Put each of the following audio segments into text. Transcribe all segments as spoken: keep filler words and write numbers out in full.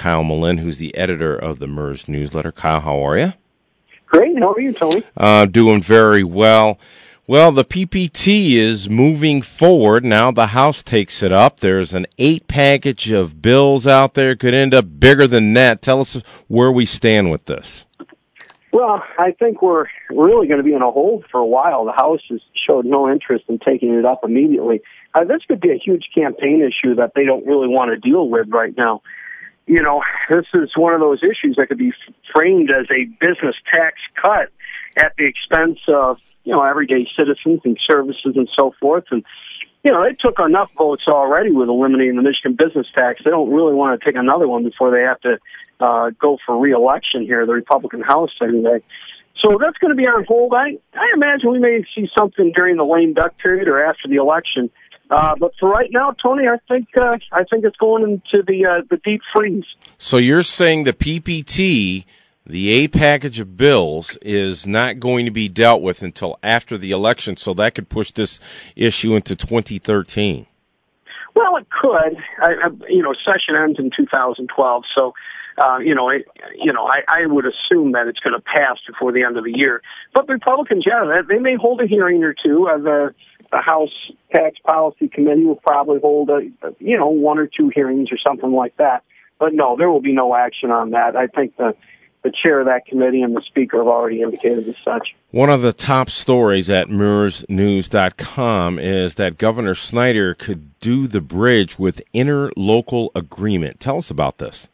Kyle Malin, who's the editor of the M E R S newsletter. Kyle, how are you? Great. How are you, Tony? Uh, doing very well. Well, the P P T is moving forward. Now the House takes it up. There's an eight package of bills out there. Could end up bigger than that. Tell us where we stand with this. Well, I think we're really going to be in a hold for a while. The House has showed no interest in taking it up immediately. Uh, this could be a huge campaign issue that they don't really want to deal with right now. You know, this is one of those issues that could be framed as a business tax cut at the expense of, you know, everyday citizens and services and so forth. And, you know, they took enough votes already with eliminating the Michigan business tax. They don't really want to take another one before they have to uh, go for re-election here, the Republican House anyway. So that's going to be on hold. I, I imagine we may see something during the lame duck period or after the election. Uh, but for right now, Tony, I think uh, I think it's going into the uh, the deep freeze. So you're saying the P P T, the eight package of bills, is not going to be dealt with until after the election, so that could push this issue into twenty thirteen. Well, it could. I, I, you know, session ends in two thousand twelve, so uh, you know, it, you know, I, I would assume that it's going to pass before the end of the year. But the Republicans, yeah, they may hold a hearing or two. Uh, the The House Tax Policy Committee will probably hold, a, you know, one or two hearings or something like that. But no, there will be no action on that. I think the, the chair of that committee and the speaker have already indicated as such. One of the top stories at M E R S news dot com is that Governor Snyder could do the bridge with interlocal agreement. Tell us about this.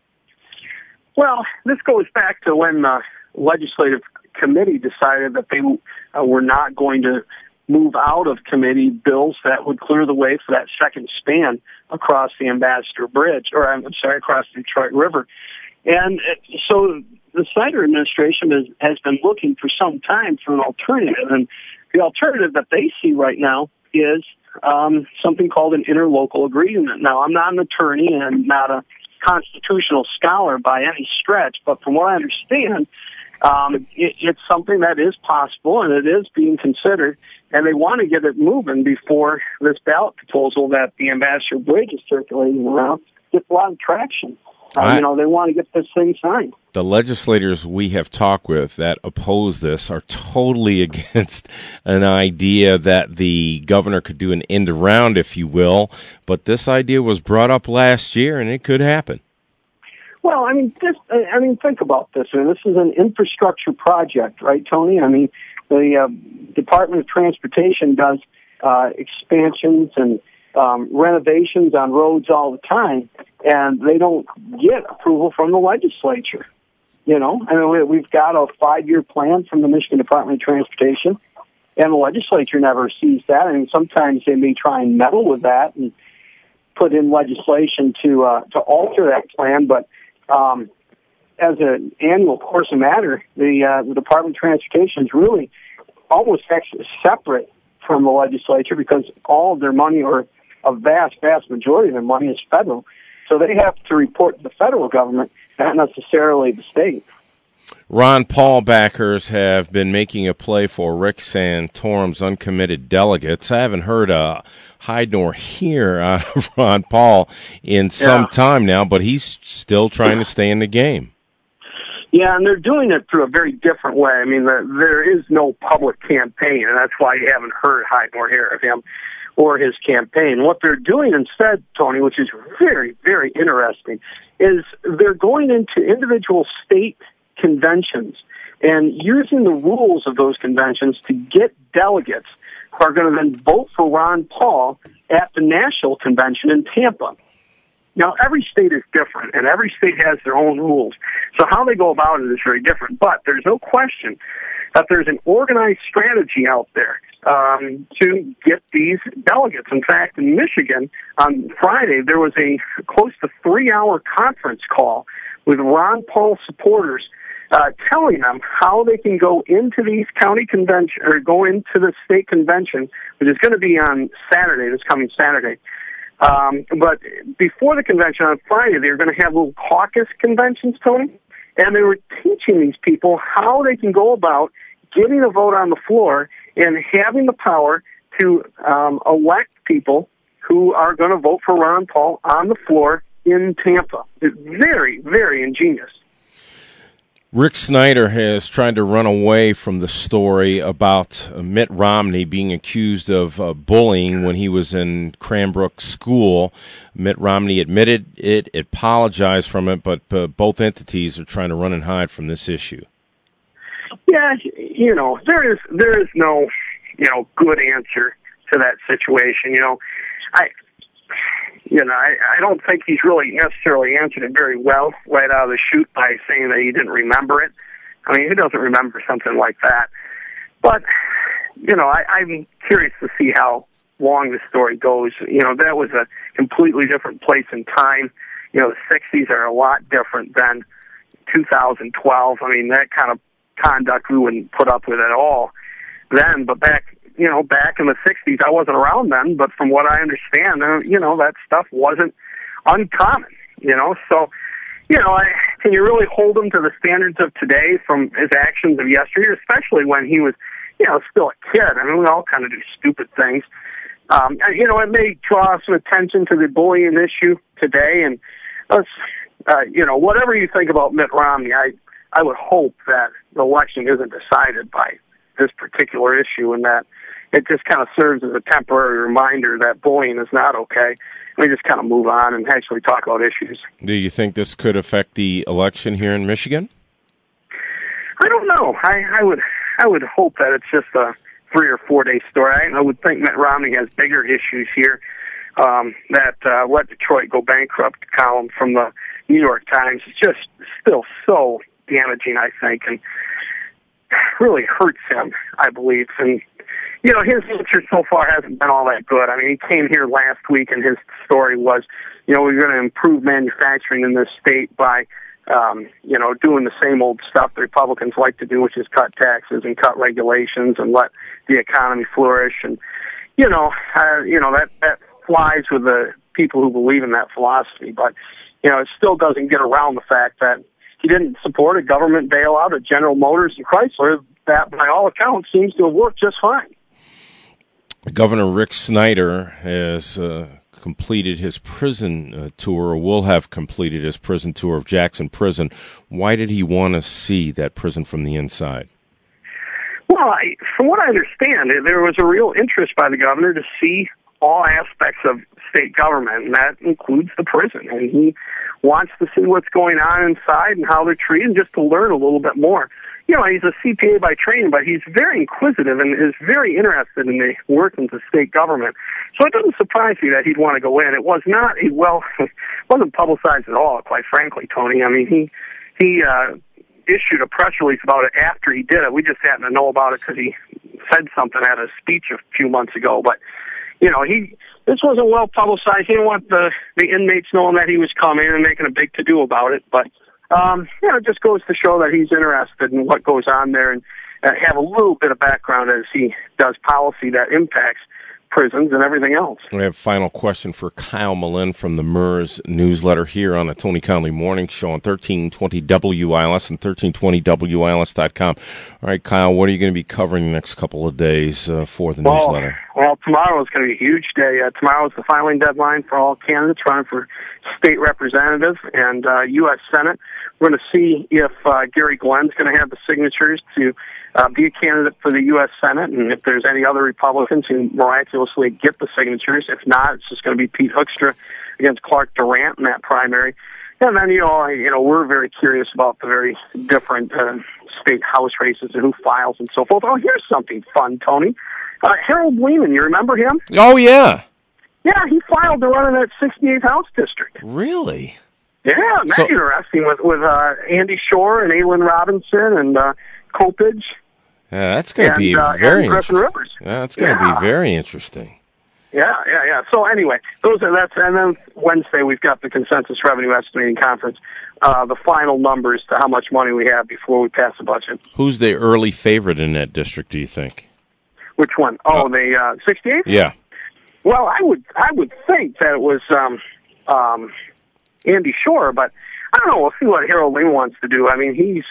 Well, this goes back to when the legislative committee decided that they uh, were not going to move out of committee bills that would clear the way for that second span across the Ambassador Bridge, or I'm sorry, across the Detroit River. And so the Snyder administration has, has been looking for some time for an alternative, and the alternative that they see right now is um, something called an interlocal agreement. Now, I'm not an attorney and not a constitutional scholar by any stretch, but from what I understand, Um, it, it's something that is possible, and it is being considered, and they want to get it moving before this ballot proposal that the Ambassador Bridge is circulating around gets a lot of traction. Uh, I, you know, they want to get this thing signed. The legislators we have talked with that oppose this are totally against an idea that the governor could do an end around, if you will, but this idea was brought up last year, and it could happen. Well, I mean, this, I mean, think about this. I mean, this is an infrastructure project, right, Tony? I mean, the uh, Department of Transportation does uh, expansions and um, renovations on roads all the time, and they don't get approval from the legislature. You know, I mean, we've got a five-year plan from the Michigan Department of Transportation, and the legislature never sees that. I mean, sometimes they may try and meddle with that and put in legislation to uh, to alter that plan, but Um, as an annual course of matter, the, uh, the Department of Transportation is really almost actually separate from the legislature because all of their money, or a vast, vast majority of their money, is federal. So they have to report to the federal government, not necessarily the state. Ron Paul backers have been making a play for Rick Santorum's uncommitted delegates. I haven't heard a hide nor hear out of Ron Paul in some yeah. time now, but he's still trying to stay in the game. Yeah, and they're doing it through a very different way. I mean, the, there is no public campaign, and that's why you haven't heard hide nor hear of him or his campaign. What they're doing instead, Tony, which is very, very interesting, is they're going into individual state conventions and using the rules of those conventions to get delegates who are going to then vote for Ron Paul at the national convention in Tampa. Now, every state is different, and every state has their own rules. So how they go about it is very different. But there's no question that there's an organized strategy out there um, to get these delegates. In fact, in Michigan, on Friday, there was a close to three-hour conference call with Ron Paul supporters Uh, telling them how they can go into these county convention or go into the state convention, which is going to be on Saturday, this coming Saturday. Um, but before the convention on Friday, they were going to have little caucus conventions, Tony, and they were teaching these people how they can go about getting a vote on the floor and having the power to um, elect people who are going to vote for Ron Paul on the floor in Tampa. It's very, very ingenious. Rick Snyder has tried to run away from the story about Mitt Romney being accused of uh, bullying when he was in Cranbrook School. Mitt Romney admitted it, apologized from it, but uh, both entities are trying to run and hide from this issue. Yeah, you know, there is there is no, you know, good answer to that situation. You know, I, you know, I, I don't think he's really necessarily answered it very well right out of the chute by saying that he didn't remember it. I mean, who doesn't remember something like that? But, you know, I, I'm curious to see how long the story goes. You know, that was a completely different place and time. You know, the sixties are a lot different than two thousand twelve. I mean, that kind of conduct we wouldn't put up with at all then. But back, you know, back in the sixties, I wasn't around then, but from what I understand, uh, you know, that stuff wasn't uncommon, you know. So, you know, I, can you really hold him to the standards of today from his actions of yesteryear, especially when he was, you know, still a kid? I mean, we all kind of do stupid things. Um, you know, it may draw some attention to the bullying issue today, and let's, uh, you know, whatever you think about Mitt Romney, I, I would hope that the election isn't decided by this particular issue, and that it just kind of serves as a temporary reminder that bullying is not okay. We just kind of move on and actually talk about issues. Do you think this could affect the election here in Michigan? I don't know. I, I would I would hope that it's just a three or four day story. I, I would think Mitt Romney has bigger issues here. Um, that uh, Let Detroit Go Bankrupt column from the New York Times is just still so damaging, I think, and really hurts him, I believe. And, you know, his answer so far hasn't been all that good. I mean, he came here last week and his story was, you know, we're going to improve manufacturing in this state by, um, you know, doing the same old stuff the Republicans like to do, which is cut taxes and cut regulations and let the economy flourish. And, you know, uh, you know, that, that flies with the people who believe in that philosophy. But, you know, it still doesn't get around the fact that he didn't support a government bailout of General Motors and Chrysler that, by all accounts, seems to have worked just fine. Governor Rick Snyder has uh, completed his prison uh, tour, or will have completed his prison tour of Jackson Prison. Why did he want to see that prison from the inside? Well, I, from what I understand, there was a real interest by the governor to see all aspects of state government, and that includes the prison. And he wants to see what's going on inside and how they're treated, just to learn a little bit more. You know, he's a C P A by training, but he's very inquisitive and is very interested in the workings of state government. So it doesn't surprise me that he'd want to go in. It was not a well, wasn't publicized at all, quite frankly, Tony. I mean, he he uh, issued a press release about it after he did it. We just happened to know about it because he said something at a speech a few months ago. But you know, he this wasn't well publicized. He didn't want the the inmates knowing that he was coming and making a big to do about it. But Um, you know, it just goes to show that he's interested in what goes on there and uh, have a little bit of background as he does policy that impacts prisons and everything else. We have a final question for Kyle Malin from the M E R S newsletter here on the Tony Conley Morning Show on thirteen twenty W I L S and thirteen twenty W I L S dot com. All right, Kyle, what are you going to be covering the next couple of days uh, for the well, newsletter? Well, tomorrow is going to be a huge day. Uh, tomorrow is the filing deadline for all candidates running for state representative and uh, U S Senate. We're going to see if uh, Gary Glenn's going to have the signatures to uh, be a candidate for the U S Senate, and if there's any other Republicans who miraculously get the signatures. If not, it's just going to be Pete Hoekstra against Clark Durant in that primary. And then, you know, I, you know, we're very curious about the very different uh, state House races and who files and so forth. Oh, here's something fun, Tony. Uh, Harold Lehman, you remember him? Oh, yeah. Yeah, he filed to run in that sixty-eighth House district. Really? Yeah, that's so interesting with with uh, Andy Shore and Aylin Robinson and uh, Kopich. Yeah, that's going to be uh, very interesting. Rivers. Yeah, that's going to yeah. be very interesting. Yeah, yeah, yeah. So anyway, those are that's and then Wednesday we've got the consensus revenue estimating conference, uh, the final numbers to how much money we have before we pass the budget. Who's the early favorite in that district? Do you think? Which one? Oh, oh. the uh, sixty-eighth. Yeah. Well, I would I would think that it was um, um, Andy Shore, but I don't know. We'll see what Harold Lehman wants to do. I mean, he's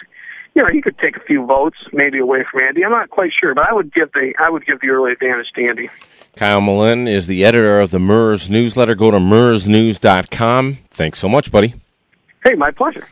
you know, he could take a few votes maybe away from Andy. I'm not quite sure, but I would give the I would give the early advantage to Andy. Kyle Malin is the editor of the M E R S newsletter. Go to M E R S news dot com. Thanks so much, buddy. Hey, my pleasure.